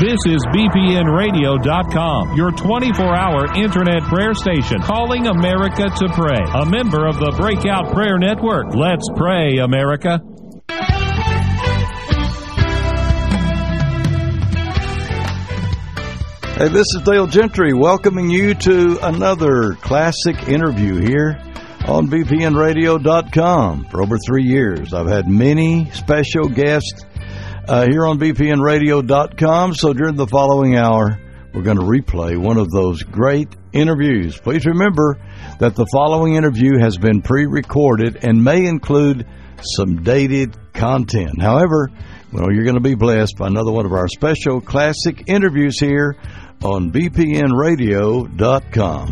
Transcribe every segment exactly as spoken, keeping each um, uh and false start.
This is B P N radio dot com, your twenty-four hour internet prayer station, calling America to pray. A member of the Breakout Prayer Network. Let's pray, America. Hey, this is Dale Gentry welcoming you to another classic interview here on B P N radio dot com. For over three years, I've had many special guests uh, here on B P N radio dot com. So during the following hour, we're going to replay one of those great interviews. Please remember that the following interview has been pre-recorded and may include some dated content. However, well, you're going to be blessed by another one of our special classic interviews here on B P N radio dot com.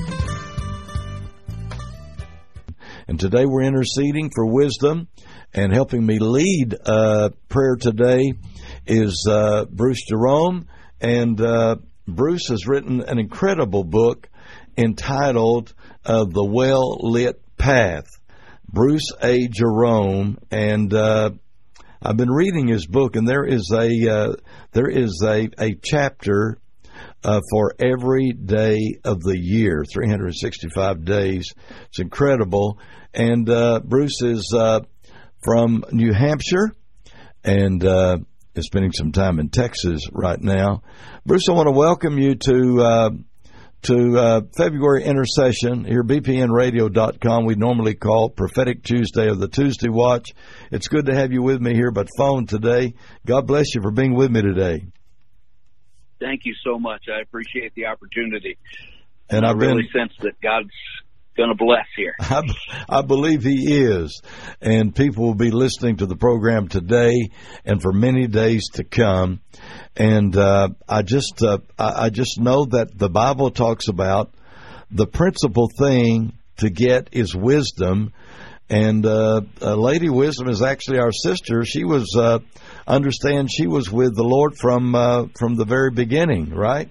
And today we're interceding for wisdom, and helping me lead uh, prayer today is uh, Bruce Jerome. And uh, Bruce has written an incredible book entitled uh, The Well-Lit Path. Bruce A. Jerome, and uh, I've been reading his book, and there is a uh, there is a, a chapter uh, for every day of the year, three hundred sixty-five days. It's incredible. And uh, Bruce is uh, from New Hampshire, and uh, is spending some time in Texas right now. Bruce, I want to welcome you to uh, to uh, February Intercession here, B P N radio dot com. We normally call Prophetic Tuesday or the Tuesday Watch. It's good to have you with me here by phone today. God bless you for being with me today. Thank you so much. I appreciate the opportunity. And I I've really been, sense that God's going to bless here. I, I believe He is. And people will be listening to the program today and for many days to come. And uh, I just uh, I, I just know that the Bible talks about the principal thing to get is wisdom. And uh, uh, Lady Wisdom is actually our sister. She was, uh, understand, she was with the Lord from uh, from the very beginning, right?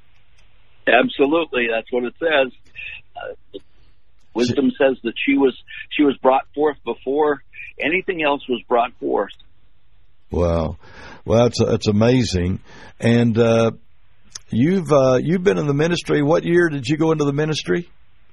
Absolutely, that's what it says. Uh, wisdom says that she was she was brought forth before anything else was brought forth. Wow, well, it's it's amazing. And uh, you've uh, you've been in the ministry. What year did you go into the ministry?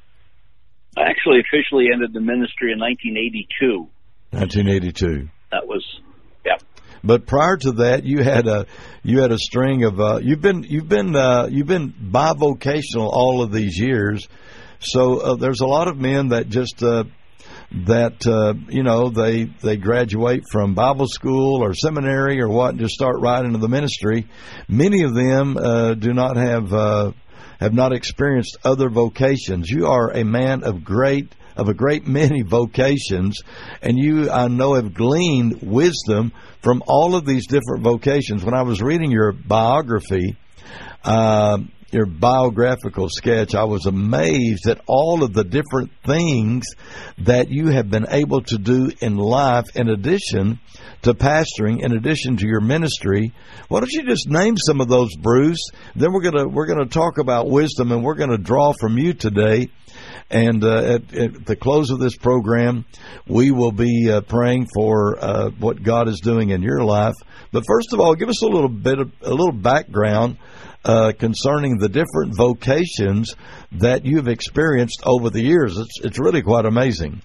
I actually officially ended the ministry in nineteen eighty-two. nineteen eighty-two. That was, yeah. But prior to that, you had a you had a string of uh, you've been you've been uh, you've been bivocational all of these years. So uh, there's a lot of men that just uh, that uh, you know they they graduate from Bible school or seminary or what and just start right into the ministry. Many of them uh, do not have. Uh, have not experienced other vocations. You are a man of great, of a great many vocations, and you, I know, have gleaned wisdom from all of these different vocations. When I was reading your biography, uh, your biographical sketch, I was amazed at all of the different things that you have been able to do in life in addition to pastoring, in addition to your ministry. Why don't you just name some of those, Bruce? Then we're gonna we're gonna talk about wisdom, and we're gonna draw from you today. And uh, at, at the close of this program, we will be uh, praying for uh, what God is doing in your life. But first of all, give us a little bit of a little background uh, concerning the different vocations that you've experienced over the years. It's it's really quite amazing.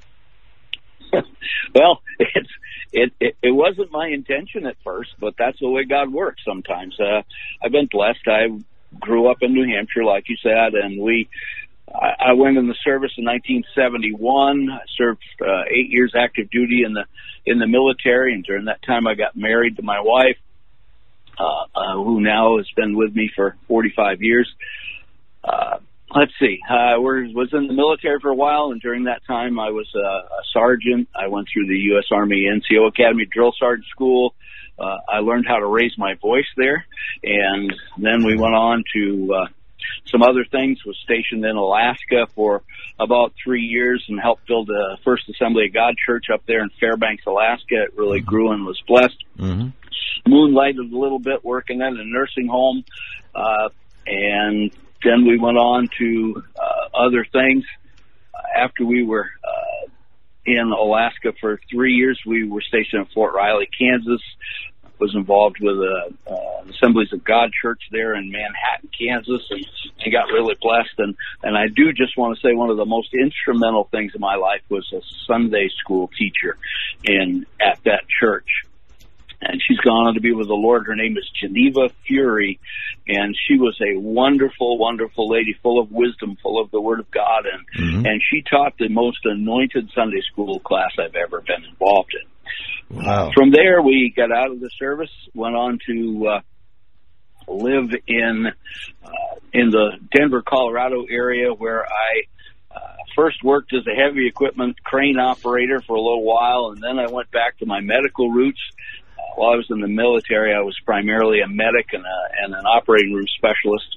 Well, it's. It, it it wasn't my intention at first, but that's the way God works sometimes. Uh, I've been blessed. I grew up in New Hampshire, like you said, and we I, I went in the service in nineteen seventy-one. I served uh, eight years active duty in the in the military, and during that time I got married to my wife, uh, uh, who now has been with me for forty-five years. Uh, Let's see. I was in the military for a while, and during that time I was a, a sergeant. I went through the U S Army N C O Academy Drill Sergeant School. Uh, I learned how to raise my voice there, and then we went on to uh, some other things. Was stationed in Alaska for about three years and helped build a First Assembly of God church up there in Fairbanks, Alaska. It really mm-hmm. grew and was blessed. Mm-hmm. Moonlighted a little bit working at a nursing home, uh, and then we went on to uh, other things. After we were uh, in Alaska for three years, we were stationed in Fort Riley, Kansas. was involved with a, uh, Assemblies of God church there in Manhattan, Kansas, and, and got really blessed. And, and I do just want to say one of the most instrumental things in my life was a Sunday school teacher in at that church. And she's gone on to be with the Lord. Her name is Geneva Fury, and she was a wonderful, wonderful lady, full of wisdom, full of the Word of God, and mm-hmm. and she taught the most anointed Sunday school class I've ever been involved in. Wow. From there, we got out of the service, went on to uh, live in uh, in the Denver, Colorado area, where I uh, first worked as a heavy equipment crane operator for a little while, and then I went back to my medical roots. While I was in the military, I was primarily a medic and, a, and an operating room specialist.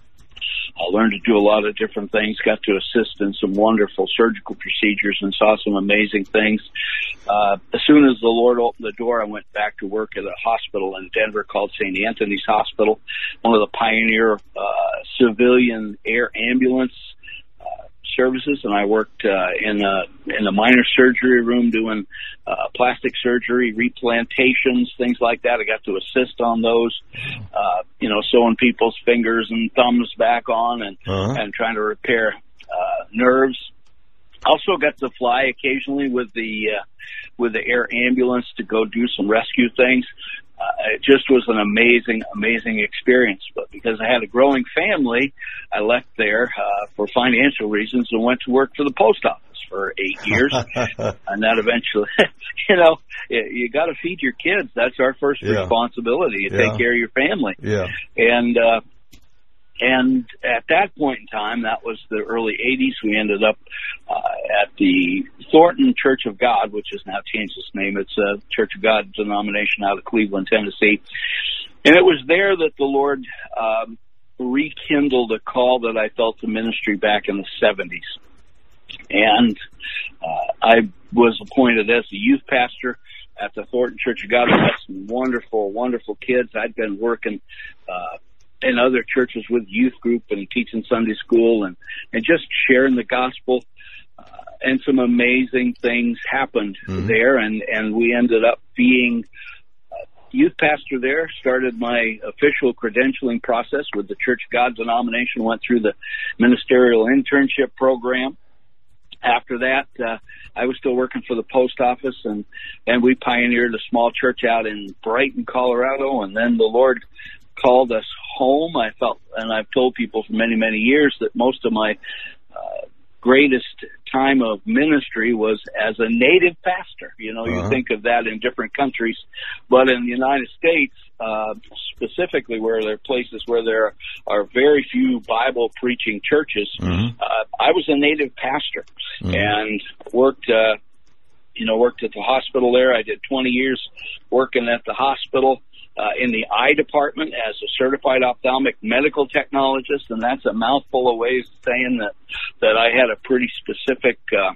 I learned to do a lot of different things, got to assist in some wonderful surgical procedures and saw some amazing things. Uh, as soon as the Lord opened the door, I went back to work at a hospital in Denver called Saint Anthony's Hospital, one of the pioneer uh, civilian air ambulance services, and I worked uh, in a in a minor surgery room doing uh, plastic surgery, replantations, things like that. I got to assist on those, uh, you know, sewing people's fingers and thumbs back on, and uh-huh. and trying to repair uh, nerves. Also got to fly occasionally with the uh, with the air ambulance to go do some rescue things. Uh, it just was an amazing, amazing experience. But because I had a growing family, I left there uh, for financial reasons and went to work for the post office for eight years. And that eventually, you know, you, you got to feed your kids. That's our first yeah. responsibility, to yeah. take care of your family. Yeah. And uh, and at that point in time, that was the early eighties, we ended up uh, at the Thornton Church of God, which has now changed its name. It's a Church of God denomination out of Cleveland, Tennessee. And it was there that the Lord um, rekindled a call that I felt to ministry back in the seventies. And uh, I was appointed as the youth pastor at the Thornton Church of God. I had some wonderful, wonderful kids. I'd been working uh in other churches with youth group and teaching Sunday school and, and just sharing the gospel. Uh, and some amazing things happened mm-hmm. there. And, and we ended up being uh, youth pastor there, started my official credentialing process with the Church of God denomination, went through the ministerial internship program. After that, uh, I was still working for the post office, and, and we pioneered a small church out in Brighton, Colorado. And then the Lord called us home. I felt, and I've told people for many, many years that most of my uh, greatest time of ministry was as a native pastor. You know, uh-huh. you think of that in different countries, but in the United States, uh, specifically where there are places where there are very few Bible preaching churches, mm-hmm. uh, I was a native pastor mm-hmm. and worked, uh, you know, worked at the hospital there. I did twenty years working at the hospital. Uh, in the eye department as a certified ophthalmic medical technologist, and that's a mouthful of ways of saying that, that I had a pretty specific uh,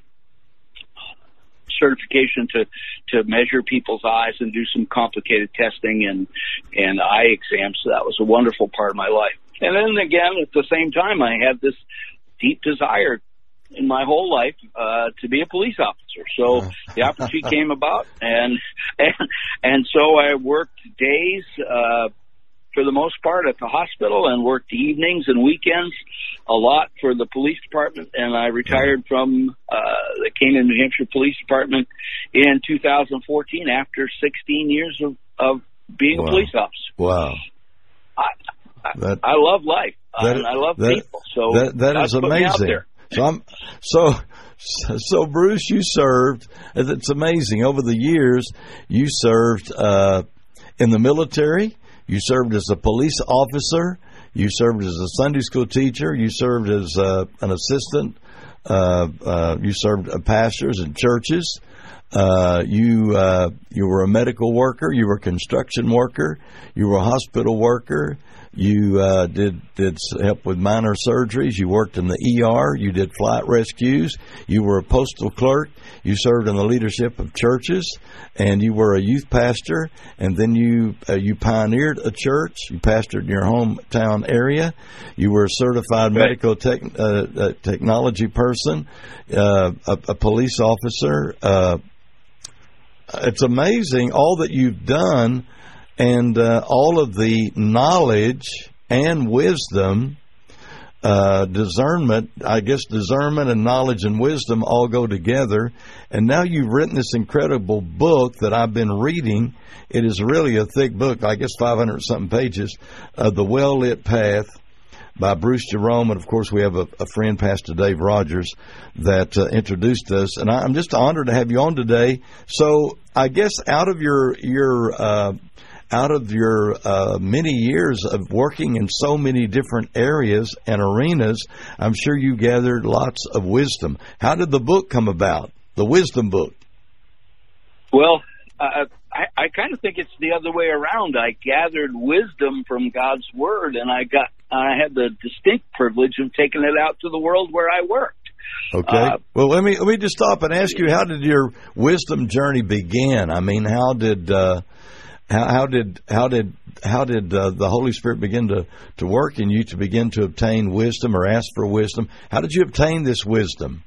certification to, to measure people's eyes and do some complicated testing and, and eye exams. So that was a wonderful part of my life. And then again, at the same time, I had this deep desire in my whole life uh, to be a police officer. So the opportunity came about, and, and and so I worked days uh, for the most part at the hospital, and worked evenings and weekends a lot for the police department. And I retired from uh, the Canaan, New Hampshire Police Department in two thousand fourteen after sixteen years of, of being wow. a police officer. Wow. I, I, that, I love life, that, and I love that, people. So that, that is amazing. So, I'm, so, so Bruce, you served. It's amazing. Over the years, you served uh, in the military. You served as a police officer. You served as a Sunday school teacher. You served as uh, an assistant. Uh, uh, you served uh, pastors in churches. Uh, you uh, you were a medical worker. You were a construction worker. You were a hospital worker. You uh, did did help with minor surgeries. You worked in the E R. You did flight rescues. You were a postal clerk. You served in the leadership of churches, and you were a youth pastor. And then you uh, you pioneered a church. You pastored in your hometown area. You were a certified right. medical tech, uh, uh, technology person, uh, a, a police officer. Uh, it's amazing all that you've done. and uh, all of the knowledge and wisdom, uh, discernment, I guess discernment and knowledge and wisdom all go together. And now you've written this incredible book that I've been reading. It is really a thick book, I guess five hundred something pages, uh, The Well-Lit Path by Bruce Jerome. And, of course, we have a, a friend, Pastor Dave Rogers, that uh, introduced us. And I, I'm just honored to have you on today. So I guess out of your your uh, out of your uh, many years of working in so many different areas and arenas, I'm sure you gathered lots of wisdom. How did the book come about, the wisdom book? Well, uh, I, I kind of think it's the other way around. I gathered wisdom from God's Word, and I got I had the distinct privilege of taking it out to the world where I worked. Okay. Uh, well, let me let me just stop and ask you, how did your wisdom journey begin? I mean, how did uh, how, how did how did how did uh, the Holy Spirit begin to, to work in you to begin to obtain wisdom or ask for wisdom? How did you obtain this wisdom?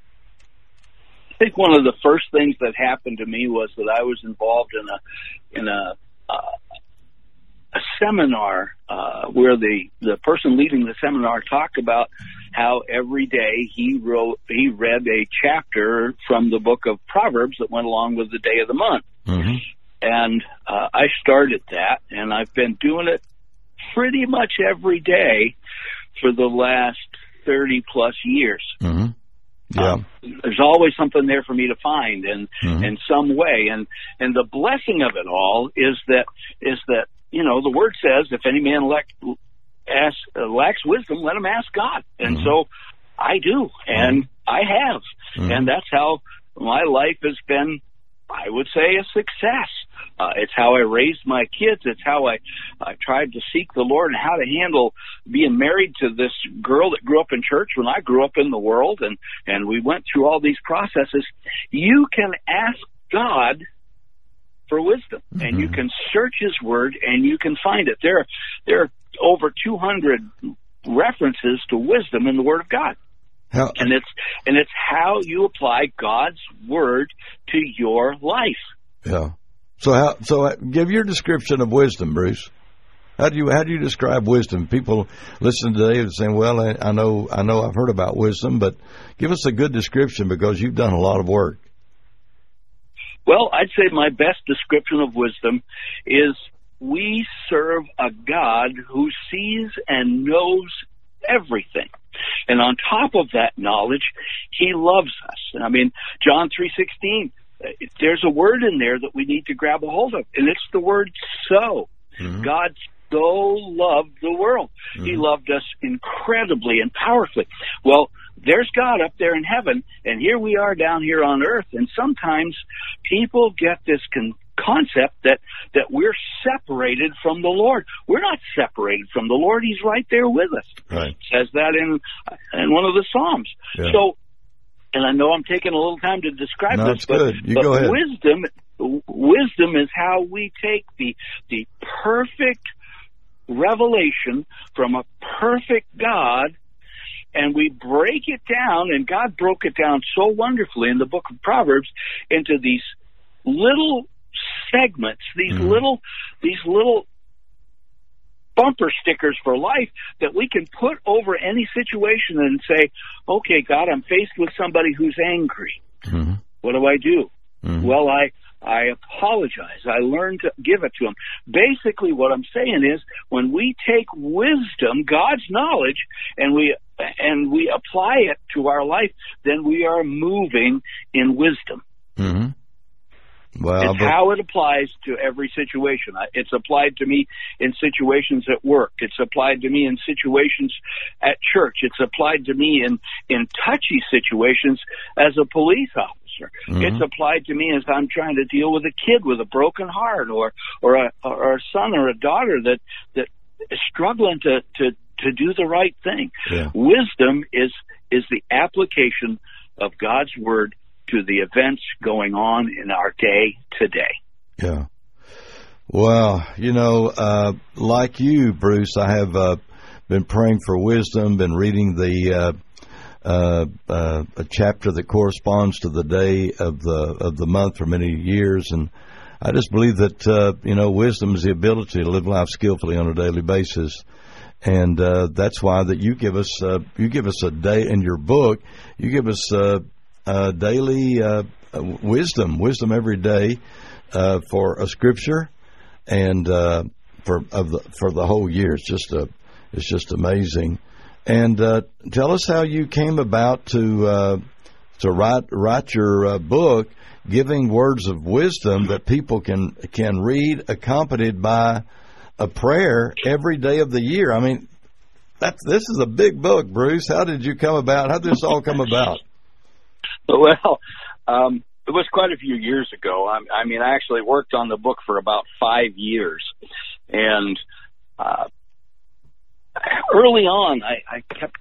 I think one of the first things that happened to me was that I was involved in a in a uh, a seminar uh, where the the person leading the seminar talked about how every day he wrote he read a chapter from the book of Proverbs that went along with the day of the month. Mm-hmm. And uh, I started that, and I've been doing it pretty much every day for the last thirty plus years. Mm-hmm. Yeah. Um, there's always something there for me to find in mm-hmm. in some way, and and the blessing of it all is that is that you know the Word says, if any man lack, ask, uh, lacks wisdom, let him ask God, and mm-hmm. so I do, and mm-hmm. I have, mm-hmm. and that's how my life has been, I would say, a success. Uh, it's how I raised my kids. It's how I, I tried to seek the Lord and how to handle being married to this girl that grew up in church when I grew up in the world. And, and we went through all these processes. You can ask God for wisdom, mm-hmm. and you can search His Word, and you can find it. There, there are over two hundred references to wisdom in the Word of God. How? And it's and it's how you apply God's Word to your life. Yeah. So how? So give your description of wisdom, Bruce. How do you how do you describe wisdom? People listen today and saying, "Well, I, I know I know I've heard about wisdom, but give us a good description because you've done a lot of work." Well, I'd say my best description of wisdom is we serve a God who sees and knows everything. And on top of that knowledge, He loves us. I mean, John three sixteen, there's a word in there that we need to grab a hold of, and it's the word so. Mm-hmm. God so loved the world. Mm-hmm. He loved us incredibly and powerfully. Well, there's God up there in heaven, and here we are down here on earth, and sometimes people get this con- concept that, that we're separated from the Lord. We're not separated from the Lord. He's right there with us. Right. It says that in in one of the Psalms. Yeah. So, and I know I'm taking a little time to describe no, this, but, you but go ahead. wisdom wisdom is how we take the the perfect revelation from a perfect God, and we break it down, and God broke it down so wonderfully in the book of Proverbs into these little segments, these mm-hmm. little these little bumper stickers for life that we can put over any situation and say, okay, God, I'm faced with somebody who's angry. Mm-hmm. What do I do? Mm-hmm. Well, I I apologize. I learn to give it to him. Basically, what I'm saying is, when we take wisdom, God's knowledge, and we and we apply it to our life, then we are moving in wisdom. Mm-hmm. Well, it's but... how it applies to every situation. It's applied to me in situations at work. It's applied to me in situations at church. It's applied to me in, in touchy situations as a police officer. Mm-hmm. It's applied to me as I'm trying to deal with a kid with a broken heart, or or a, or a son or a daughter that, that is struggling to, to, to do the right thing. Yeah. Wisdom is is the application of God's Word to the events going on in our day today. Yeah. Well, you know, uh, like you, Bruce, I have uh, been praying for wisdom, been reading the uh, uh, uh, a chapter that corresponds to the day of the of the month for many years, and I just believe that uh, you know, wisdom is the ability to live life skillfully on a daily basis, and uh, that's why that you give us uh, you give us a day in your book. You give us uh, uh, daily uh, wisdom, wisdom every day uh, for a scripture, and uh, for of the for the whole year. It's just a it's just amazing. And uh, tell us how you came about to uh, to write write your uh, book, giving words of wisdom that people can can read, accompanied by a prayer every day of the year. I mean, that's this is a big book, Bruce. How did you come about? How did this all come about? Well, um, it was quite a few years ago. I, I mean, I actually worked on the book for about five years, and uh, early on, I, I kept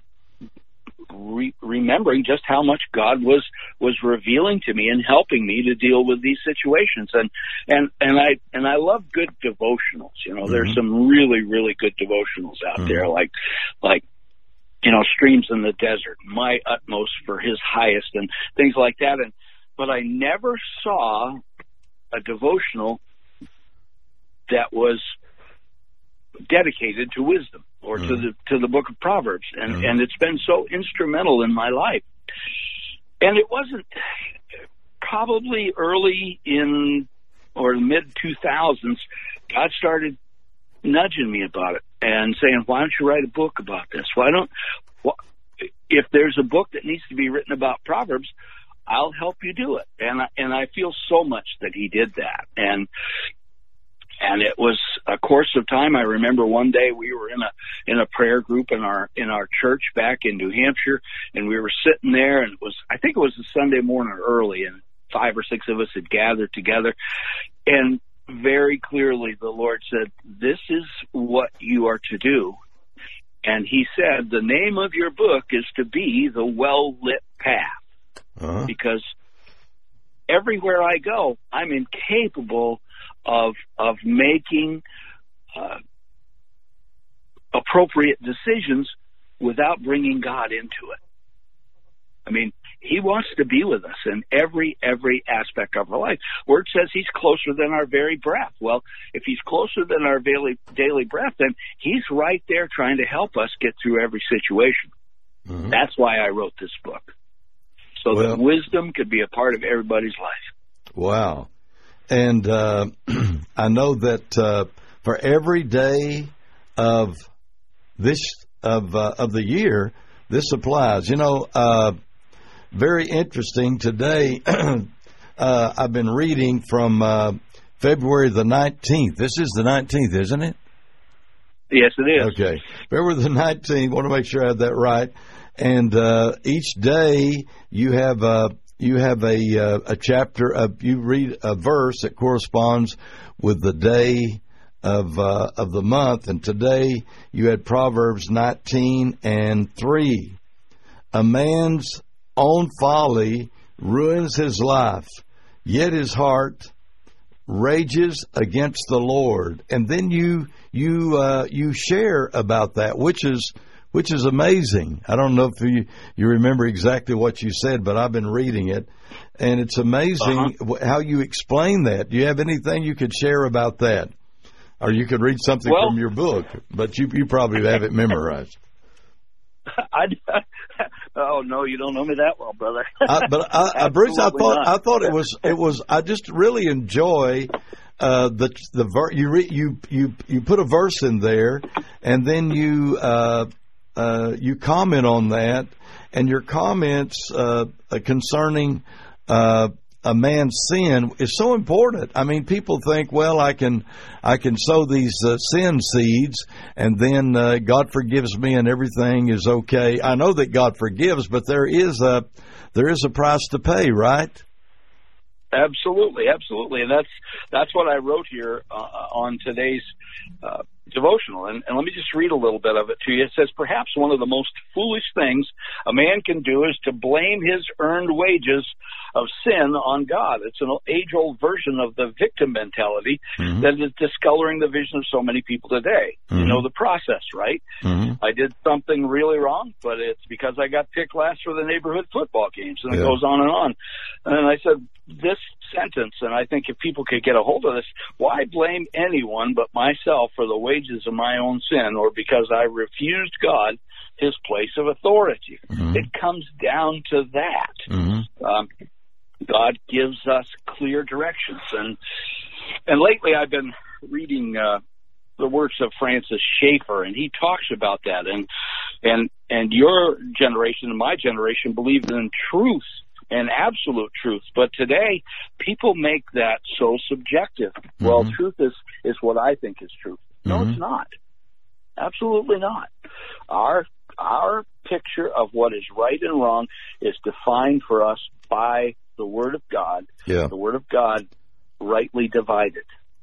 re- remembering just how much God was was revealing to me and helping me to deal with these situations. And and and I and I love good devotionals. You know, mm-hmm. There's some really really good devotionals out mm-hmm. there, like like you know, Streams in the Desert, My Utmost for His Highest, and things like that. And but I never saw a devotional that was dedicated to wisdom or mm. to the to the book of Proverbs, and mm. and it's been so instrumental in my life. And it wasn't probably early in or the mid two thousands, God started nudging me about it and saying, "Why don't you write a book about this? Why don't well, if there's a book that needs to be written about Proverbs, I'll help you do it." And I, and I feel so much that He did that. And And it was a course of time. I remember one day we were in a in a prayer group in our in our church back in New Hampshire, and we were sitting there, and it was I think it was a Sunday morning early, and five or six of us had gathered together, and very clearly the Lord said, "This is what you are to do." And He said, "The name of your book is to be The Well-Lit Path," uh-huh. because everywhere I go, I'm incapable of of making uh, appropriate decisions without bringing God into it. I mean, He wants to be with us in every every aspect of our life. Word says He's closer than our very breath. Well, if He's closer than our daily daily breath, then He's right there trying to help us get through every situation. Mm-hmm. That's why I wrote this book, so well, that wisdom could be a part of everybody's life. Wow. And uh, I know that uh, for every day of this of uh, of the year, this applies. You know, uh, very interesting. Today, uh, I've been reading from uh, February the nineteenth. This is the nineteenth, isn't it? Yes, it is. Okay, February the nineteenth. Want to make sure I have that right. And uh, each day you have a. Uh, You have a uh, a chapter of you read a verse that corresponds with the day of uh, of the month, and today you had Proverbs nineteen and three. A man's own folly ruins his life, yet his heart rages against the Lord. And then you you uh, you share about that, which is. Which is amazing. I don't know if you, you remember exactly what you said, but I've been reading it, and it's amazing uh-huh. how you explain that. Do you have anything you could share about that? Or you could read something well, from your book, but you you probably have it memorized. I, oh no, you don't know me that well, brother. I, but I, I, Bruce, I thought not. I thought it was it was. I just really enjoy uh, the the ver- you re- you you you put a verse in there, and then you. Uh, Uh, you comment on that, and your comments uh, concerning uh, a man's sin is so important. I mean, people think, well, I can, I can sow these uh, sin seeds, and then uh, God forgives me, and everything is okay. I know that God forgives, but there is a, there is a price to pay, right? Absolutely, absolutely, and that's that's what I wrote here uh, on today's uh, devotional. And, and let me just read a little bit of it to you. It says, perhaps one of the most foolish things a man can do is to blame his earned wages of sin on God. It's an age-old version of the victim mentality mm-hmm. that is discoloring the vision of so many people today. Mm-hmm. You know the process, right? Mm-hmm. I did something really wrong, but it's because I got picked last for the neighborhood football games, and yeah. it goes on and on. And I said, this sentence, and I think if people could get a hold of this, why blame anyone but myself for the wages of my own sin, or because I refused God his place of authority? Mm-hmm. It comes down to that. Mm-hmm. Um, God gives us clear directions. And and lately I've been reading uh, the works of Francis Schaeffer, and he talks about that. And and and your generation and my generation believed in truth and absolute truth. But today, people make that so subjective. Mm-hmm. Well, truth is, is what I think is truth. No, mm-hmm. it's not. Absolutely not. Our our picture of what is right and wrong is defined for us by the Word of God. Yeah. The Word of God rightly divided.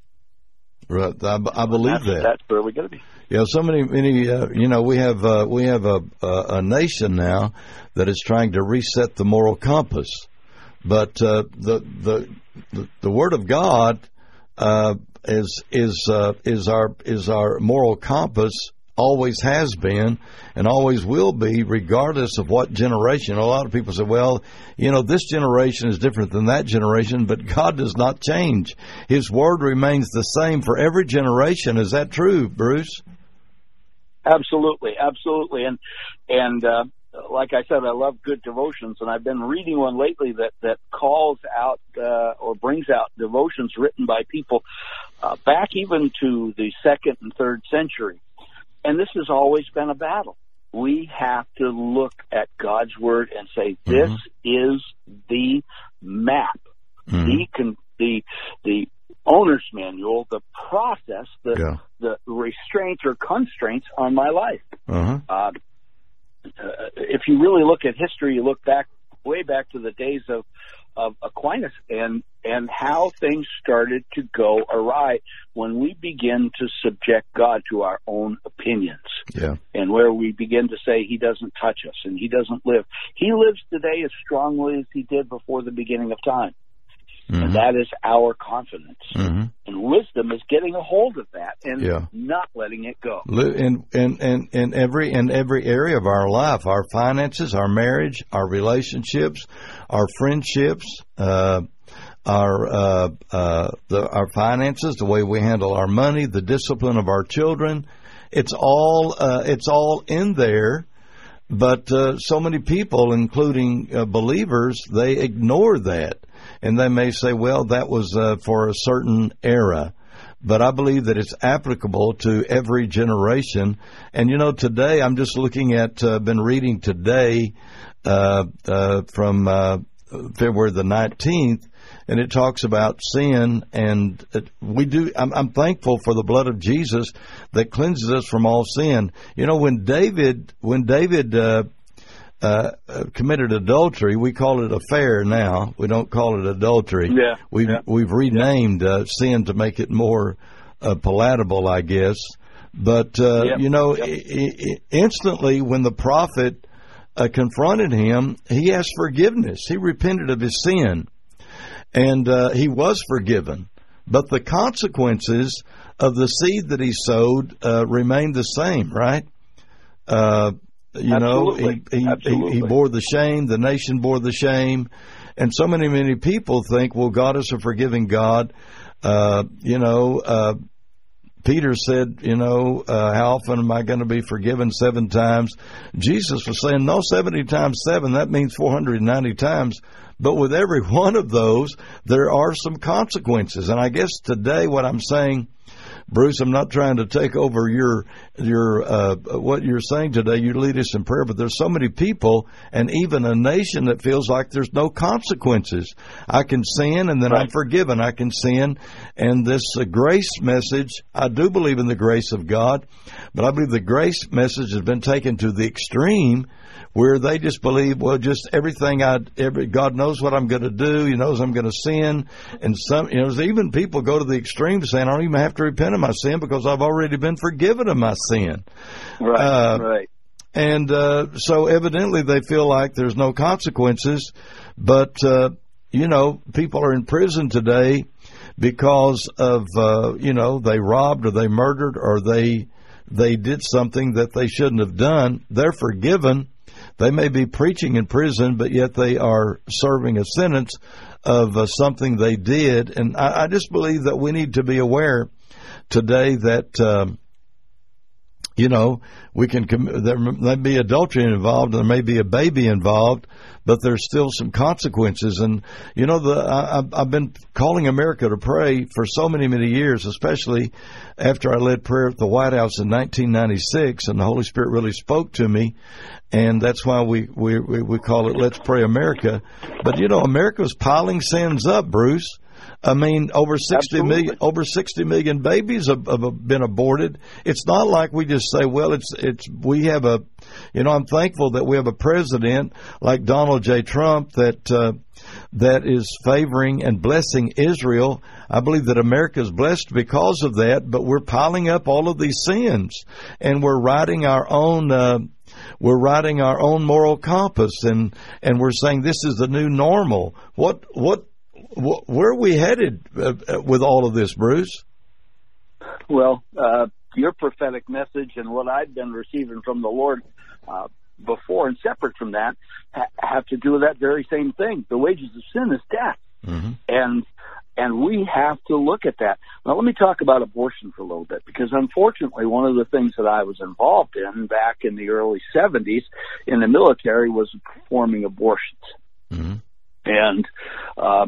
Right. I, I believe that's, that. That's where we're going to be. Yeah, so many, many. Uh, you know, we have uh, we have a, a a nation now that is trying to reset the moral compass, but uh, the, the the the Word of God uh, is is uh, is our is our moral compass. Always has been and always will be, regardless of what generation. A lot of people say, well, you know, this generation is different than that generation, but God does not change. His Word remains the same for every generation. Is that true, Bruce? Absolutely, absolutely. And, and uh, like I said, I love good devotions, and I've been reading one lately that, that calls out uh, or brings out devotions written by people uh, back even to the second and third century. And this has always been a battle. We have to look at God's Word and say, this mm-hmm. is the map, mm-hmm. the con- the the owner's manual, the process, the yeah. the restraints or constraints on my life. Uh-huh. Uh, uh, if you really look at history, you look back way back to the days of of Aquinas and and how things started to go awry when we begin to subject God to our own opinions. Yeah. And where we begin to say he doesn't touch us and he doesn't live. He lives today as strongly as he did before the beginning of time. Mm-hmm. And that is our confidence. Mm-hmm. And wisdom is getting a hold of that and yeah. not letting it go. In, in, in, in, every, in every area of our life, our finances, our marriage, our relationships, our friendships, uh, our uh, uh, the, our finances, the way we handle our money, the discipline of our children, it's all uh, it's all in there. But uh, so many people, including uh, believers, they ignore that. And they may say, well, that was uh, for a certain era. But I believe that it's applicable to every generation. And, you know, today I'm just looking at, uh, been reading today uh, uh, from uh, February the nineteenth, and it talks about sin. And it, we do, I'm, I'm thankful for the blood of Jesus that cleanses us from all sin. You know, when David, when David, uh, Uh, uh, committed adultery, we call it affair now. We don't call it adultery. Yeah, we've yeah. we've renamed uh, sin to make it more uh, palatable, I guess. But uh, yep. you know, yep. I- I- instantly when the prophet uh, confronted him, he asked forgiveness. He repented of his sin, and uh, he was forgiven. But the consequences of the seed that he sowed uh, remained the same, right? Uh, You Absolutely. know, he, he, Absolutely. he, he bore the shame, the nation bore the shame. And so many, many people think, well, God is a forgiving God. Uh, you know, uh, Peter said, you know, uh, how often am I going to be forgiven? Seven times. Jesus was saying, no, seventy times seven, that means four hundred ninety times. But with every one of those, there are some consequences. And I guess today what I'm saying, Bruce, I'm not trying to take over your your uh, what you're saying today. You lead us in prayer, but there's so many people, and even a nation that feels like there's no consequences. I can sin, and then right. I'm forgiven. I can sin, and this uh, grace message. I do believe in the grace of God, but I believe the grace message has been taken to the extreme, where they just believe, well, just everything I, every, God knows what I'm going to do. He knows I'm going to sin. And some, you know, even people go to the extreme saying, I don't even have to repent of my sin because I've already been forgiven of my sin. Right, uh, right. And uh, so evidently they feel like there's no consequences. But, uh, you know, people are in prison today because of, uh, you know, they robbed or they murdered or they they did something that they shouldn't have done. They're forgiven. They may be preaching in prison, but yet they are serving a sentence of uh, something they did. And I, I just believe that we need to be aware today that, um, you know, we can com- there may be adultery involved, there may be a baby involved, but there's still some consequences. And, you know, the I, I've been calling America to pray for so many, many years, especially after I led prayer at the White House in nineteen ninety-six, and the Holy Spirit really spoke to me. And that's why we, we, we call it Let's Pray America. But, you know, America's piling sins up, Bruce. I mean, over sixty Absolutely. million, over sixty million babies have, have been aborted. It's not like we just say, well, it's, it's, we have a, you know, I'm thankful that we have a president like Donald J. Trump that, uh, that is favoring and blessing Israel. I believe that America is blessed because of that, but we're piling up all of these sins and we're writing our own, uh, We're writing our own moral compass, and, and we're saying this is the new normal. What what, what where are we headed uh, with all of this, Bruce? Well, uh, your prophetic message and what I've been receiving from the Lord uh, before and separate from that ha- have to do with that very same thing. The wages of sin is death, mm-hmm. and and we have to look at that. Now, let me talk about abortion for a little bit, because unfortunately, one of the things that I was involved in back in the early seventies in the military was performing abortions. Mm-hmm. And uh,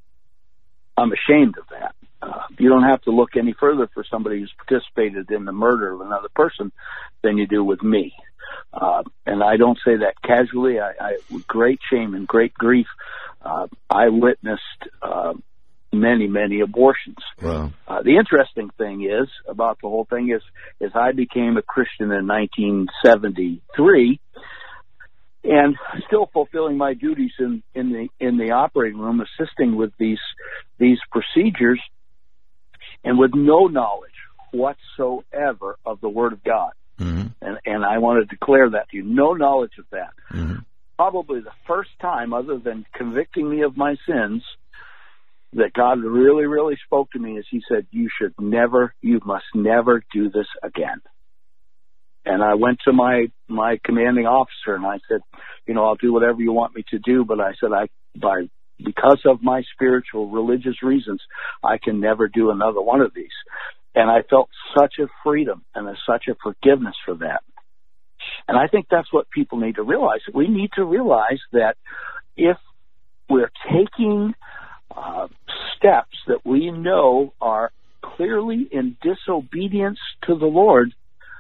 I'm ashamed of that. Uh, you don't have to look any further for somebody who's participated in the murder of another person than you do with me. Uh, and I don't say that casually. I, I with great shame and great grief, uh, I witnessed uh, many, many abortions. Wow. Uh, the interesting thing is about the whole thing is, is I became a Christian in nineteen seventy-three, and still fulfilling my duties in, in the in the operating room, assisting with these these procedures, and with no knowledge whatsoever of the Word of God. Mm-hmm. And, and I want to declare that to you, no knowledge of that. Mm-hmm. Probably the first time, other than convicting me of my sins, that God really, really spoke to me is He said, you should never, you must never do this again. And I went to my, my commanding officer and I said, you know, I'll do whatever you want me to do, but I said, I, by, because of my spiritual, religious reasons, I can never do another one of these. And I felt such a freedom and a, such a forgiveness for that. And I think that's what people need to realize. We need to realize that if we're taking uh, steps that we know are clearly in disobedience to the Lord,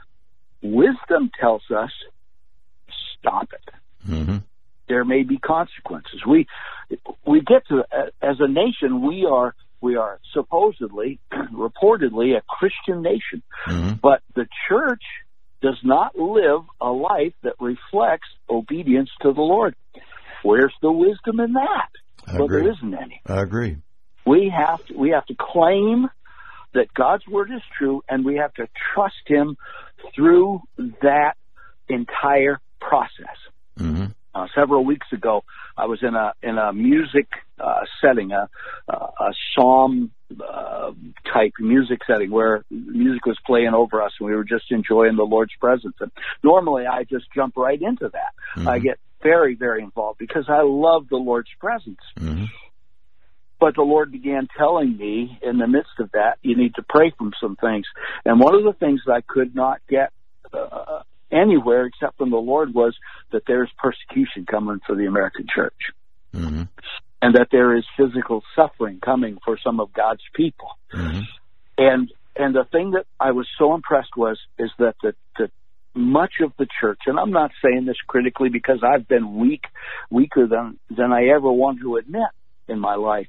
wisdom tells us, stop it. Mm-hmm. There may be consequences. We we get to, as a nation, we are we are supposedly, reportedly, a Christian nation. Mm-hmm. But the church does not live a life that reflects obedience to the Lord. Where's the wisdom in that? I well, agree. There isn't any. I agree. We have to, we have to claim that God's word is true, and we have to trust Him through that entire process. Mm-hmm. Uh, several weeks ago, I was in a in a music uh, setting, a, a psalm uh, type music setting where music was playing over us, and we were just enjoying the Lord's presence. And normally, I just jump right into that. Mm-hmm. I get very, very involved because I love the Lord's presence. Mm-hmm. But the Lord began telling me in the midst of that, you need to pray from some things. And one of the things that I could not get uh, anywhere except from the Lord was that there is persecution coming for the American church. Mm-hmm. And that there is physical suffering coming for some of God's people. Mm-hmm. And and the thing that I was so impressed was, is that the, the much of the church, and I'm not saying this critically because I've been weak, weaker than, than I ever want to admit in my life,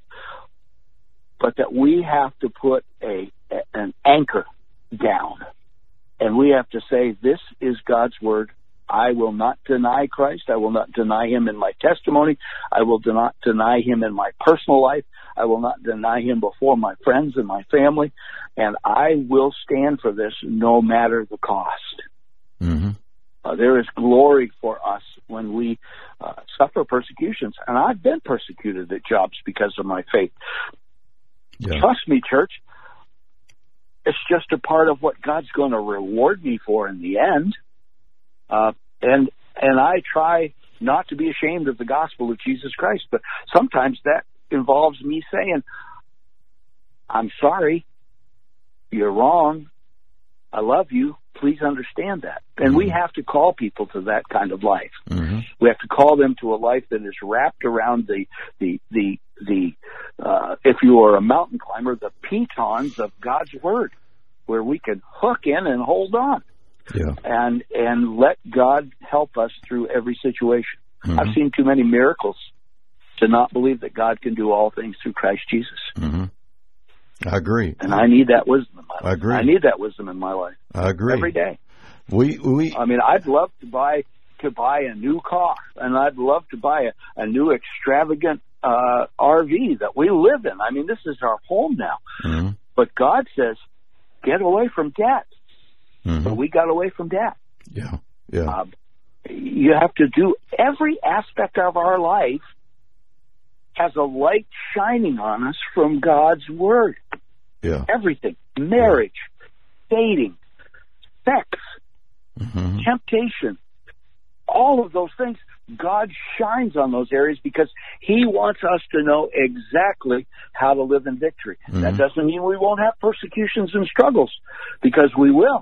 but that we have to put a, an anchor down, and we have to say, this is God's word. I will not deny Christ. I will not deny him in my testimony. I will not deny him in my personal life. I will not deny him before my friends and my family. And I will stand for this no matter the cost. Mm-hmm. Uh, there is glory for us when we uh, suffer persecutions. And I've been persecuted at jobs because of my faith. Yeah. Trust me, church. It's just a part of what God's going to reward me for in the end. Uh, and and I try not to be ashamed of the gospel of Jesus Christ, but sometimes that involves me saying, I'm sorry, you're wrong, I love you, please understand that. And mm-hmm. we have to call people to that kind of life. Mm-hmm. We have to call them to a life that is wrapped around the, the, the, the uh, if you are a mountain climber, the pitons of God's word, where we can hook in and hold on. Yeah. And and let God help us through every situation. Mm-hmm. I've seen too many miracles to not believe that God can do all things through Christ Jesus. Mm-hmm. I agree. And I need that wisdom in my life. I agree. I need that wisdom in my life. I agree. Every day. We we. I mean, I'd love to buy to buy a new car, and I'd love to buy a, a new extravagant uh, R V that we live in. I mean, this is our home now. Mm-hmm. But God says, get away from debt. Mm-hmm. But we got away from debt. Yeah, yeah. Uh, you have to do every aspect of our life has a light shining on us from God's word. Yeah. Everything. Marriage, yeah. Dating, sex, mm-hmm. temptation, all of those things. God shines on those areas because he wants us to know exactly how to live in victory. Mm-hmm. That doesn't mean we won't have persecutions and struggles, because we will.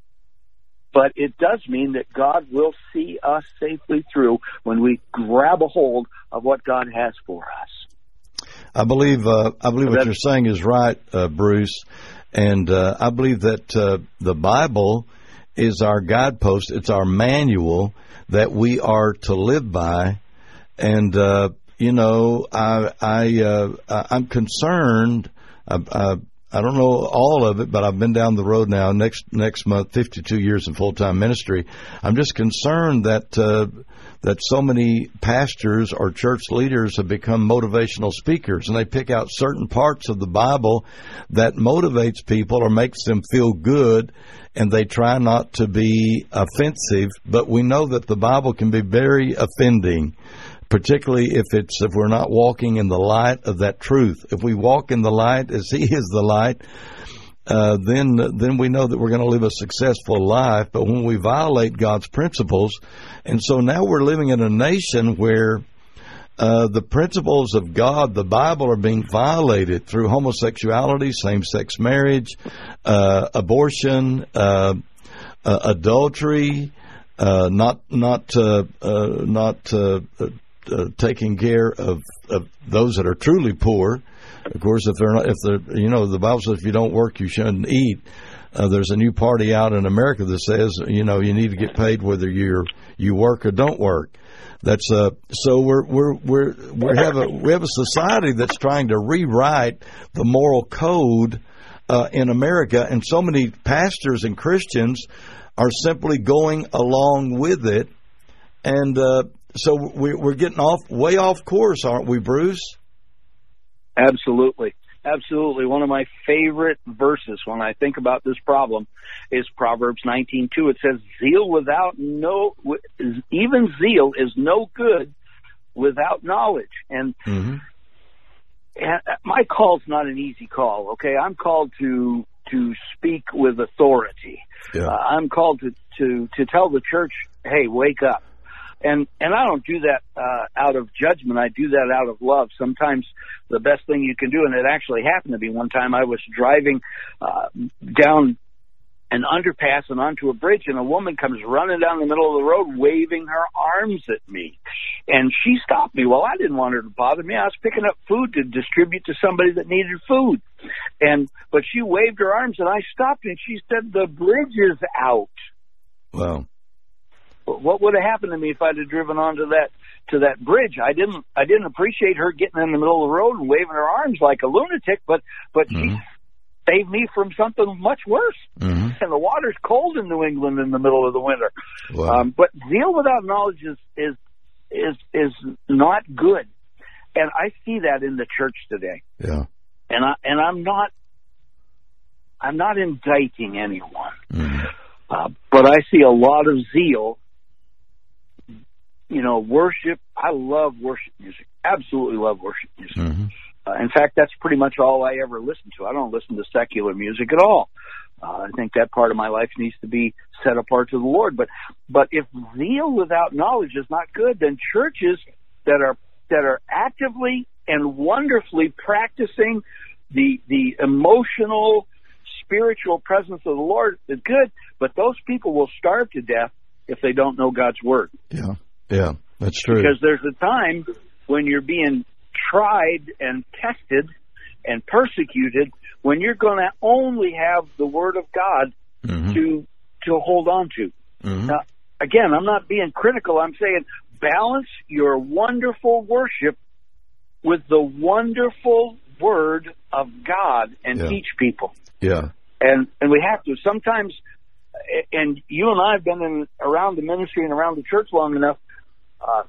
But it does mean that God will see us safely through when we grab a hold of what God has for us. I believe uh, I believe what you're saying is right, uh, Bruce, and uh, I believe that uh, the Bible is our guidepost. It's our manual that we are to live by, and uh, you know, I I uh, I'm concerned. I, I, I don't know all of it, but I've been down the road now. Next next month, fifty-two years in full time ministry. I'm just concerned that uh, that so many pastors or church leaders have become motivational speakers, and they pick out certain parts of the Bible that motivates people or makes them feel good, and they try not to be offensive. But we know that the Bible can be very offending, particularly if it's if we're not walking in the light of that truth. If we walk in the light as he is the light, uh, then then we know that we're going to live a successful life. But when we violate God's principles, and so now we're living in a nation where uh, the principles of God, the Bible, are being violated through homosexuality, same-sex marriage, uh, abortion, uh, uh, adultery, uh, not not uh, uh, not. Uh, Uh, taking care of, of those that are truly poor. Of course, if they're not, if they're, you know, the Bible says if you don't work, you shouldn't eat. Uh, there's a new party out in America that says, you know, you need to get paid whether you're you work or don't work. That's uh. So we're we're we're we have a we have a society that's trying to rewrite the moral code uh, in America, and so many pastors and Christians are simply going along with it, and. Uh, So we're getting off way off course, aren't we, Bruce? Absolutely. Absolutely. One of my favorite verses when I think about this problem is Proverbs nineteen two. It says, zeal without no, even zeal is no good without knowledge. And, mm-hmm. and my call's not an easy call, okay? I'm called to to speak with authority. Yeah. Uh, I'm called to, to, to tell the church, hey, wake up. And and I don't do that uh, out of judgment. I do that out of love. Sometimes the best thing you can do, and it actually happened to me one time, I was driving uh, down an underpass and onto a bridge, and a woman comes running down the middle of the road waving her arms at me. And she stopped me. Well, I didn't want her to bother me. I was picking up food to distribute to somebody that needed food. And but she waved her arms, and I stopped, and she said, "The bridge is out." Wow. What would have happened to me if I'd have driven onto that to that bridge? I didn't I didn't appreciate her getting in the middle of the road and waving her arms like a lunatic, but but mm-hmm. she saved me from something much worse. Mm-hmm. And the water's cold in New England in the middle of the winter. Wow. Um, but zeal without knowledge is, is is is not good, and I see that in the church today. Yeah. And I and I'm not I'm not indicting anyone, mm-hmm. uh, but I see a lot of zeal. You know, worship. I love worship music. Absolutely love worship music. Mm-hmm. Uh, in fact, that's pretty much all I ever listen to. I don't listen to secular music at all. Uh, I think that part of my life needs to be set apart to the Lord. But, but if zeal without knowledge is not good, then churches that are that are actively and wonderfully practicing the the emotional, spiritual presence of the Lord is good. But those people will starve to death if they don't know God's word. Yeah. Yeah, that's true. Because there's a time when you're being tried and tested and persecuted when you're going to only have the Word of God mm-hmm. to to hold on to. Mm-hmm. Now, again, I'm not being critical. I'm saying balance your wonderful worship with the wonderful Word of God and yeah. teach people. Yeah. And and we have to. Sometimes, and you and I have been in, around the ministry and around the church long enough, Uh,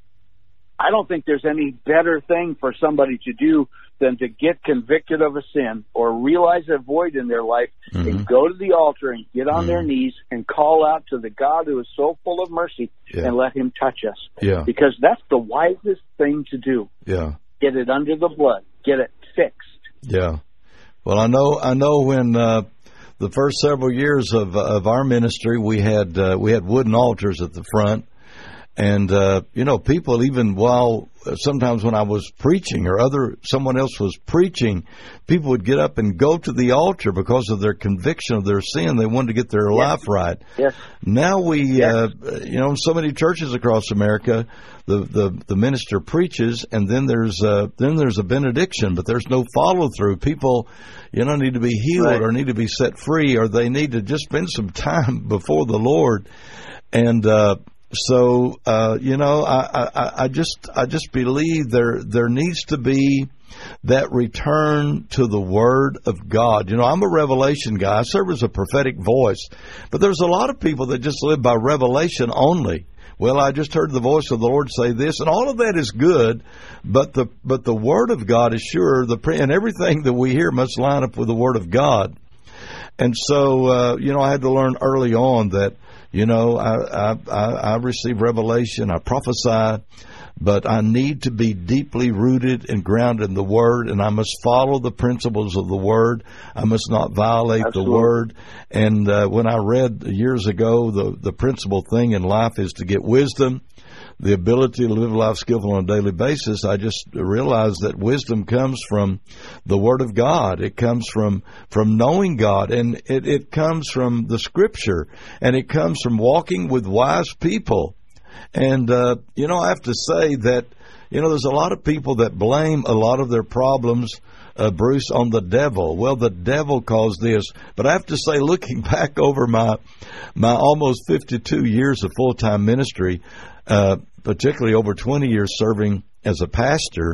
I don't think there's any better thing for somebody to do than to get convicted of a sin or realize a void in their life mm-hmm. and go to the altar and get on mm-hmm. their knees and call out to the God who is so full of mercy yeah. and let him touch us. Yeah. Because that's the wisest thing to do. Yeah. Get it under the blood. Get it fixed. Yeah. Well, I know, I know when, uh, the first several years of, of our ministry, we had, uh, we had wooden altars at the front. And, uh, you know, people, even while sometimes when I was preaching or other someone else was preaching, people would get up and go to the altar because of their conviction of their sin. They wanted to get their yes. life right. Yes. Now we, yes. uh, you know, in so many churches across America, the, the, the minister preaches and then there's, uh, then there's a benediction, but there's no follow through. People, you know, need to be healed right. or need to be set free or they need to just spend some time before the Lord. And, uh, So, uh, you know, I, I, I just, I just believe there, there needs to be that return to the Word of God. You know, I'm a revelation guy. I serve as a prophetic voice, but there's a lot of people that just live by revelation only. Well, I just heard the voice of the Lord say this, and all of that is good, but the, but the Word of God is sure, the, and everything that we hear must line up with the Word of God. And so, uh, you know, I had to learn early on that, you know, I, I, I receive revelation, I prophesy, but I need to be deeply rooted and grounded in the Word, and I must follow the principles of the Word. I must not violate Absolutely. The Word. And uh, when I read years ago, the, the principal thing in life is to get wisdom, the ability to live life skillful on a daily basis. I just realized that wisdom comes from the Word of God. It comes from, from knowing God, and it, it comes from the Scripture, and it comes from walking with wise people. And, uh, you know, I have to say that, you know, there's a lot of people that blame a lot of their problems, uh, Bruce, on the devil. Well, the devil caused this. But I have to say, looking back over my, my almost fifty-two years of full-time ministry, uh, particularly over twenty years serving as a pastor,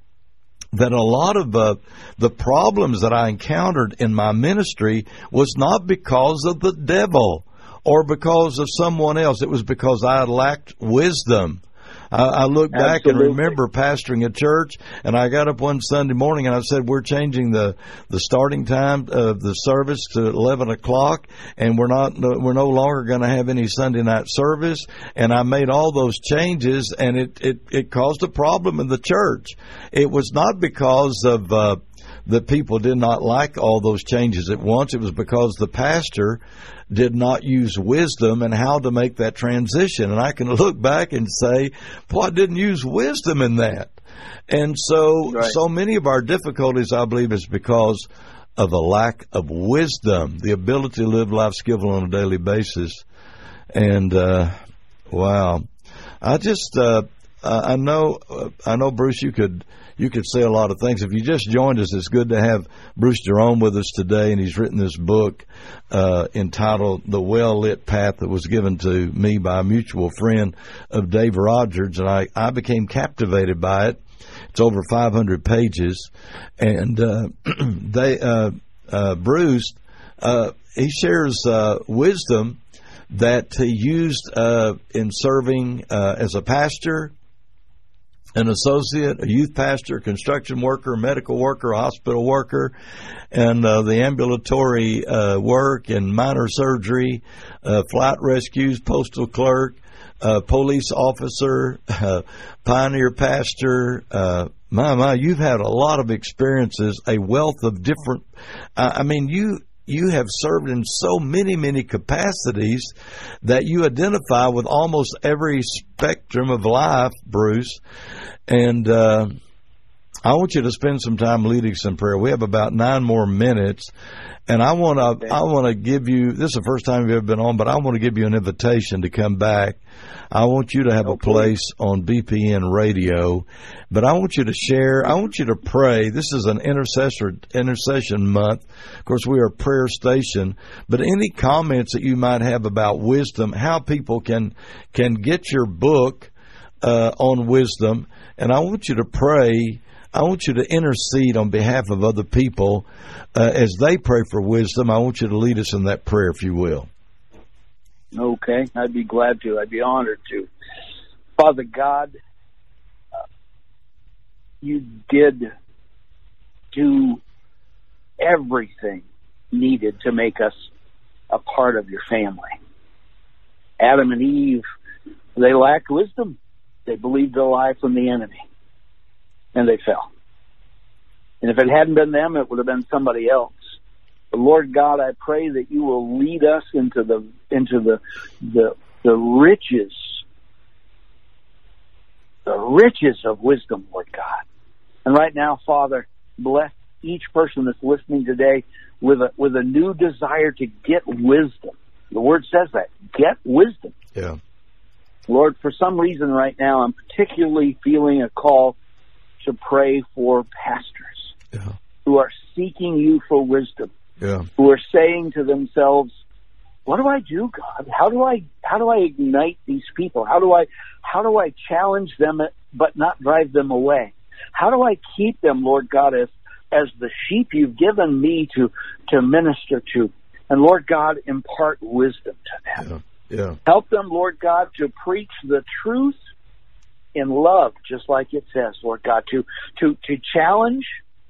that a lot of uh, the problems that I encountered in my ministry was not because of the devil or because of someone else. It was because I lacked wisdom. I, I look back Absolutely. And remember pastoring a church, and I got up one Sunday morning and I said, we're changing the, the starting time of the service to eleven o'clock, and we're not we're no longer going to have any Sunday night service. And I made all those changes, and it, it, it caused a problem in the church. It was not because of uh, that people did not like all those changes at once. It was because the pastor did not use wisdom and how to make that transition. And I can look back and say, boy, I didn't use wisdom in that. And so, right. so many of our difficulties, I believe, is because of a lack of wisdom, the ability to live life skillful on a daily basis. And, uh, wow. I just, uh, I know, uh, I know, Bruce, you could, you could say a lot of things. If you just joined us, it's good to have Bruce Jerome with us today, and he's written this book uh, entitled "The Well-Lit Path" that was given to me by a mutual friend of Dave Rogers, and I, I became captivated by it. It's over five hundred pages, and uh, they, uh, uh, Bruce, uh, he shares uh, wisdom that he used uh, in serving uh, as a pastor, an associate, a youth pastor, construction worker, medical worker, hospital worker, and uh, the ambulatory uh, work and minor surgery, uh, flight rescues, postal clerk, uh, police officer, uh, pioneer pastor. Uh, my, my, you've had a lot of experiences, a wealth of different, uh, I mean, you... You have served in so many, many capacities that you identify with almost every spectrum of life, Bruce. And uh, I want you to spend some time leading us in prayer. We have about nine more minutes, and I want to I want to give you. This is the first time you've ever been on, but I want to give you an invitation to come back. I want you to have a place on B P N Radio, but I want you to share. I want you to pray. This is an intercessor intercession month. Of course, we are a prayer station. But any comments that you might have about wisdom, how people can can get your book uh, on wisdom, and I want you to pray. I want you to intercede on behalf of other people uh, as they pray for wisdom. I want you to lead us in that prayer, if you will. Okay, I'd be glad to. I'd be honored to. Father God, uh, you did do everything needed to make us a part of your family. Adam and Eve, they lacked wisdom. They believed a lie from the enemy, and they fell. And if it hadn't been them, it would have been somebody else. But Lord God, I pray that you will lead us into the into the the, the riches, the riches of wisdom, Lord God. And right now, Father, bless each person that's listening today with a with a new desire to get wisdom. The Word says that. Get wisdom. Yeah. Lord, for some reason right now, I'm particularly feeling a call to pray for pastors yeah. who are seeking you for wisdom. Yeah. Who are saying to themselves, what do I do, God? How do I how do I ignite these people? How do I how do I challenge them but not drive them away? How do I keep them, Lord God, as as the sheep you've given me to to minister to? And Lord God, impart wisdom to them. Yeah. Yeah. Help them, Lord God, to preach the truth in love, just like it says, Lord God, to to to challenge,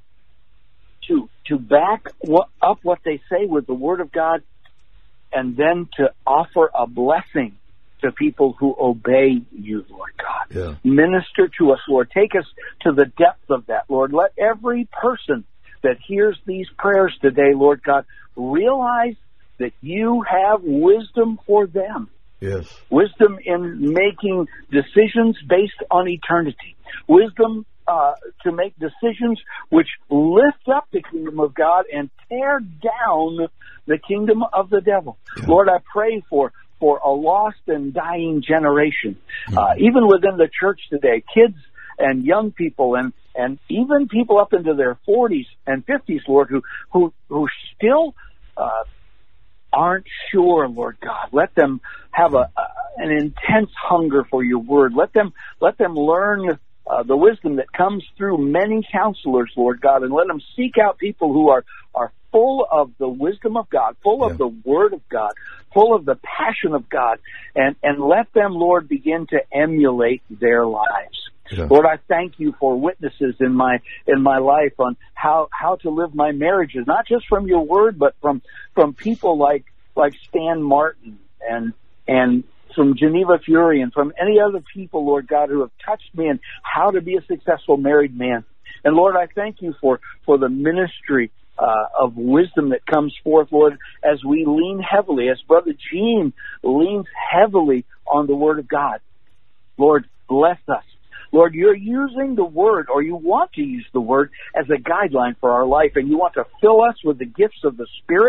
to to back what, up what they say with the Word of God, and then to offer a blessing to people who obey you, Lord God. Yeah. Minister to us, Lord. Take us to the depth of that, Lord. Let every person that hears these prayers today, Lord God, realize that you have wisdom for them. Yes. Wisdom in making decisions based on eternity. Wisdom uh, to make decisions which lift up the kingdom of God and tear down the kingdom of the devil. Yeah. Lord, I pray for, for a lost and dying generation. Mm-hmm. Uh, even within the church today, kids and young people and, and even people up into their forties and fifties, Lord, who, who, who still uh, aren't sure, Lord God. Let them have a, a an intense hunger for your word. Let them let them learn uh, the wisdom that comes through many counselors, Lord God, and let them seek out people who are, are full of the wisdom of God, full yeah. of the word of God, full of the passion of God, and, and let them, Lord, begin to emulate their lives. Yeah. Lord, I thank you for witnesses in my in my life on how, how to live my marriages, not just from your word, but from from people like like Stan Martin and and from Geneva Fury and from any other people, Lord God, who have touched me in how to be a successful married man. And Lord, I thank you for for the ministry uh, of wisdom that comes forth, Lord, as we lean heavily, as Brother Gene leans heavily on the Word of God. Lord, bless us. Lord, you're using the Word, or you want to use the Word as a guideline for our life, and you want to fill us with the gifts of the Spirit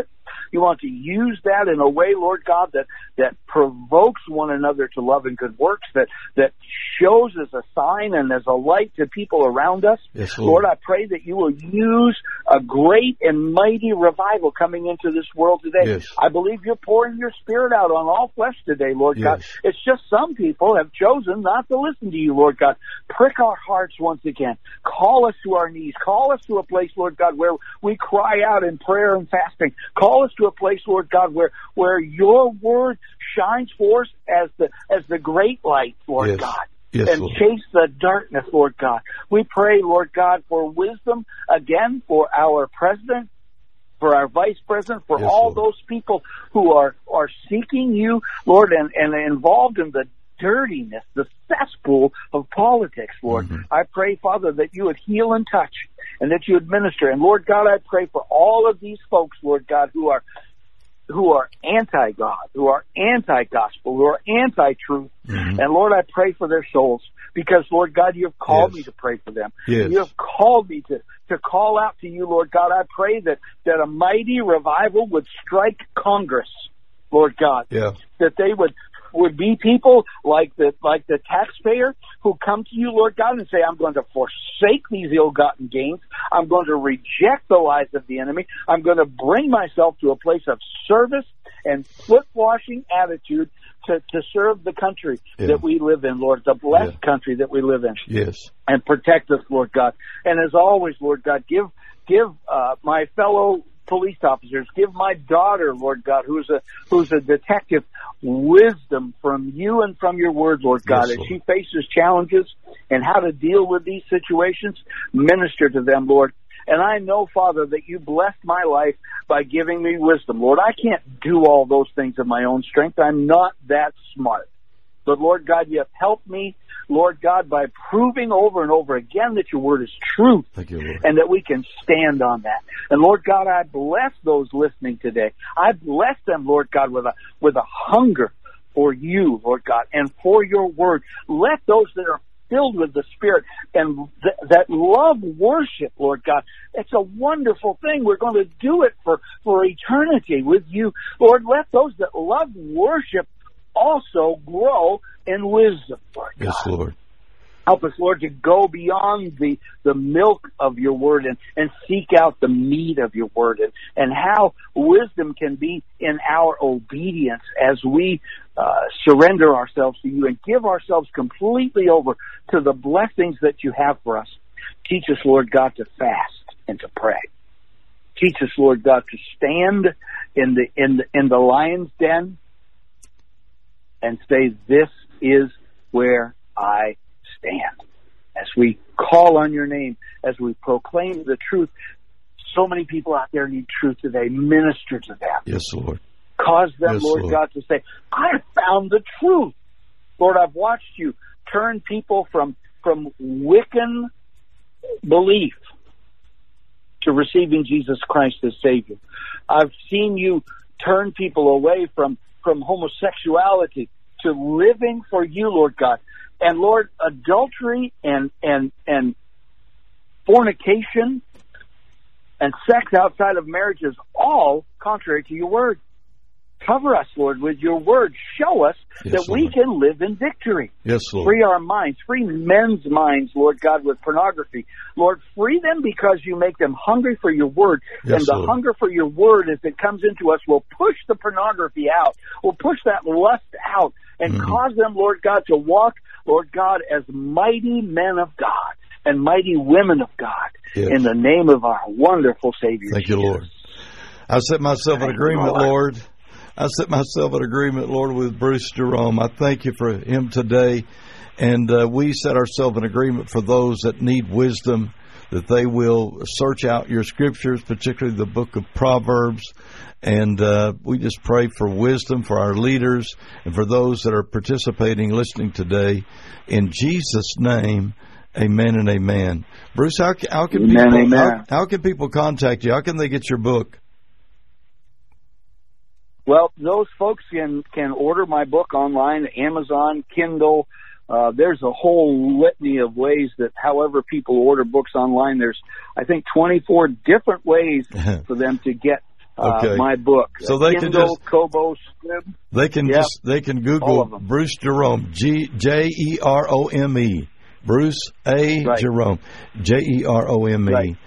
You want to use that in a way, Lord God, that, that provokes one another to love and good works, that, that shows as a sign and as a light to people around us. Yes, Lord. Lord, I pray that you will use a great and mighty revival coming into this world today. Yes. I believe you're pouring your Spirit out on all flesh today, Lord Yes. God. It's just some people have chosen not to listen to you, Lord God. Prick our hearts once again. Call us to our knees. Call us to a place, Lord God, where we cry out in prayer and fasting. Call us to a place, Lord God, where, where your word shines forth as the, as the great light, Lord Yes. God. Yes, and Lord. chase the darkness, Lord God. We pray, Lord God, for wisdom, again, for our president, for our vice president, for Yes, all Lord. those people who are, are seeking you, Lord, and, and involved in the dirtiness, the cesspool of politics, Lord. Mm-hmm. I pray, Father, that you would heal and touch and that you would minister. And, Lord God, I pray for all of these folks, Lord God, who are who are anti-God, who are anti-gospel, who are anti-truth. Mm-hmm. And, Lord, I pray for their souls because, Lord God, you have called Yes. me to pray for them. Yes. You have called me to, to call out to you, Lord God. I pray that, that a mighty revival would strike Congress, Lord God, Yeah. that they would would be people like the like the taxpayer who come to you, Lord God, and say, I'm going to forsake these ill-gotten gains. I'm going to reject the lies of the enemy. I'm going to bring myself to a place of service and foot-washing attitude to, to serve the country Yeah. that we live in, Lord, the blessed Yeah. country that we live in. Yes. And protect us, Lord God. And as always, Lord God, give give uh, my fellow police officers, give my daughter, Lord God, who's a who's a detective, wisdom from you and from your word, Lord God, Yes, as Lord. she faces challenges and how to deal with these situations. Minister to them, Lord. And I know, Father, that you blessed my life by giving me wisdom. Lord, I can't do all those things of my own strength. I'm not that smart. But, Lord God, you have helped me, Lord God, by proving over and over again that your word is truth. Thank you, Lord. And that we can stand on that. And Lord God, I bless those listening today. I bless them, Lord God, with a with a hunger for you, Lord God, and for your word. Let those that are filled with the Spirit and th- that love worship, Lord God. It's a wonderful thing. We're going to do it for, for eternity with you. Lord, let those that love worship also grow in wisdom, Lord God. Yes, Lord. Help us, Lord, to go beyond the, the milk of your word and, and seek out the meat of your word and, and how wisdom can be in our obedience as we uh, surrender ourselves to you and give ourselves completely over to the blessings that you have for us. Teach us, Lord God, to fast and to pray. Teach us, Lord God, to stand in the in the, in the lion's den and say, this is where I stand. As we call on your name, as we proclaim the truth, so many people out there need truth today. Minister to them. Yes, Lord. Cause them, Yes, Lord, Lord. God, to say, I found the truth. Lord, I've watched you turn people from, from Wiccan belief to receiving Jesus Christ as Savior. I've seen you turn people away from, from homosexuality to living for you, Lord God. And Lord, adultery and, and, and fornication and sex outside of marriage is all contrary to your word. Cover us, Lord, with your word. Show us Yes, that we Lord. can live in victory. Yes, Lord. Free our minds. Free men's minds, Lord God, with pornography. Lord, free them because you make them hungry for your word. Yes, and the Lord. hunger for your word, as it comes into us, will push the pornography out. Will push that lust out and Mhm. cause them, Lord God, to walk, Lord God, as mighty men of God and mighty women of God. Yes. In the name of our wonderful Savior. Thank you, Lord. I set myself in Thank you, agreement, Lord. Lord. I set myself in agreement, Lord, with Bruce Jerome. I thank you for him today. And uh, we set ourselves in agreement for those that need wisdom, that they will search out your scriptures, particularly the book of Proverbs. And uh, we just pray for wisdom for our leaders and for those that are participating, listening today. In Jesus' name, amen and amen. Bruce, how, how can Amen, people amen. How, how can people contact you? How can they get your book? Well, those folks can, can order my book online, Amazon, Kindle. Uh, there's a whole litany of ways that however people order books online. There's, I think, twenty-four different ways for them to get uh, okay. my book. So they can Kindle, just Kobo, Scrib. they can Yep. just they can All Google of them. Bruce Jerome, G J E R O M E, Bruce A. Right. Jerome, J E R O M E. Right.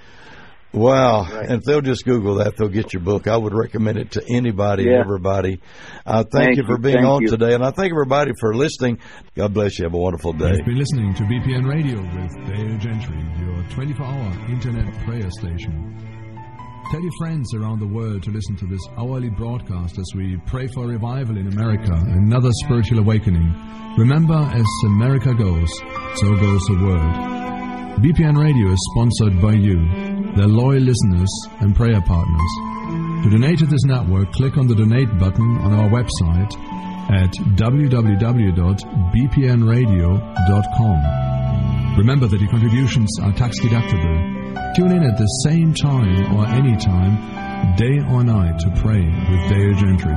Wow. Right. And if they'll just Google that, they'll get your book. I would recommend it to anybody Yeah. and everybody. Uh, thank, Thank you for you. being Thank on you. today. And I thank everybody for listening. God bless you. Have a wonderful day. You've been listening to B P N Radio with Dale Gentry, your twenty-four hour internet prayer station. Tell your friends around the world to listen to this hourly broadcast as we pray for revival in America, another spiritual awakening. Remember, as America goes, so goes the world. B P N Radio is sponsored by you, their loyal listeners and prayer partners. To donate to this network, click on the donate button on our website at w w w dot b p n radio dot com. Remember that your contributions are tax deductible. Tune in at the same time or any time, day or night, to pray with Dale Gentry.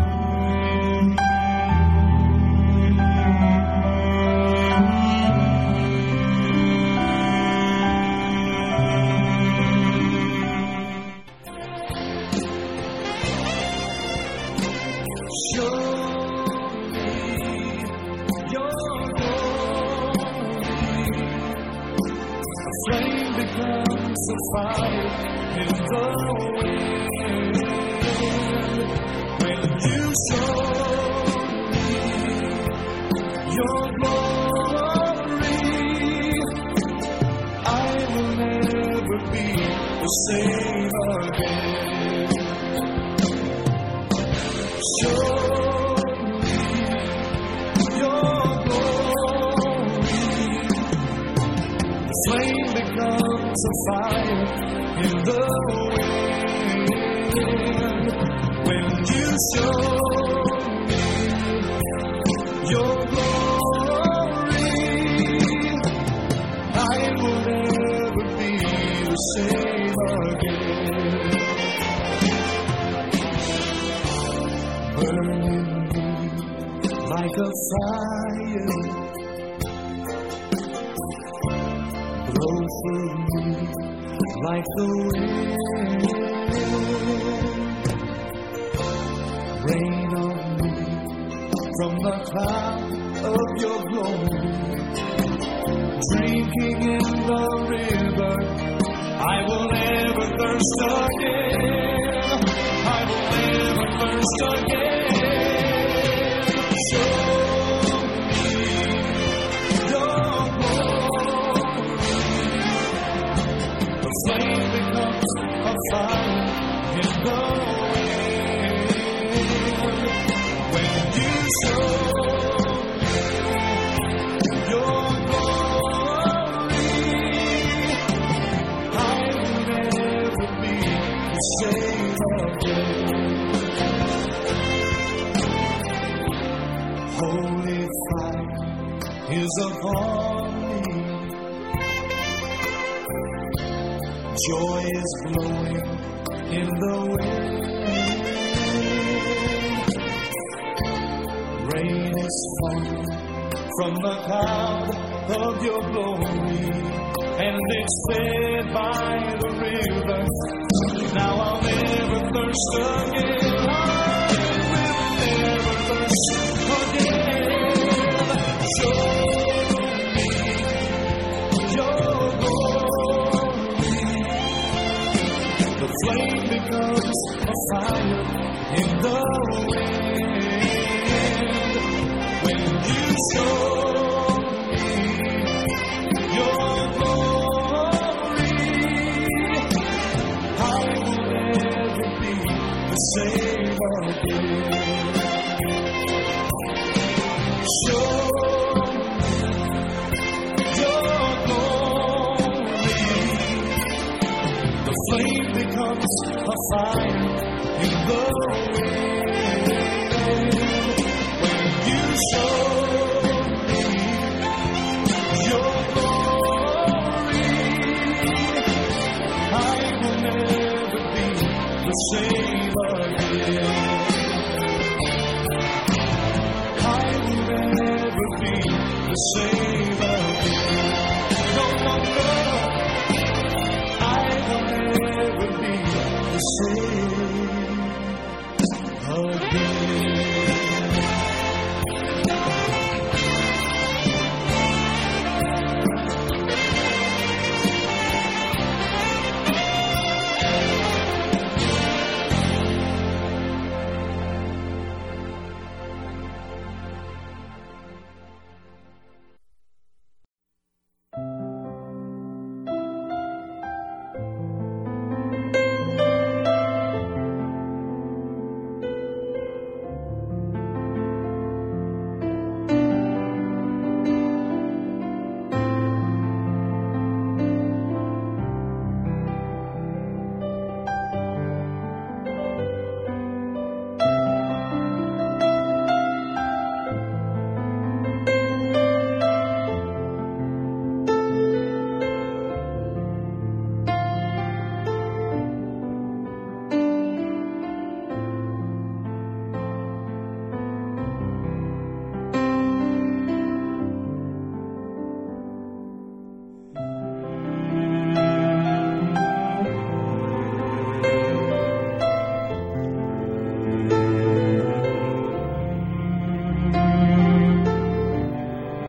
Say